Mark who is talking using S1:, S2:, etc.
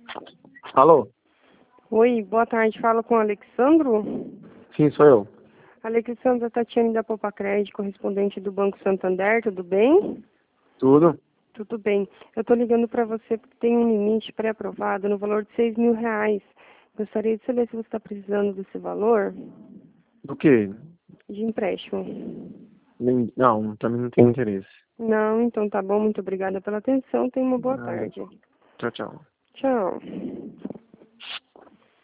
S1: Alô?
S2: Oi, boa tarde. Fala com o Alexandro?
S1: Sim, sou eu.
S2: Alexandra Tatiane da Popacred, correspondente do Banco Santander, tudo bem?
S1: Tudo?
S2: Tudo bem. Eu estou ligando para você porque tem um limite pré-aprovado no valor de R$ 6.000. Gostaria de saber se você está precisando desse valor
S1: Do quê?
S2: de empréstimo.
S1: Não, também não tenho interesse.
S2: Não, então tá bom. Muito obrigada pela atenção. Tenha uma boa
S1: Nada.
S2: tarde.
S1: Tchau, tchau.
S2: Tchau.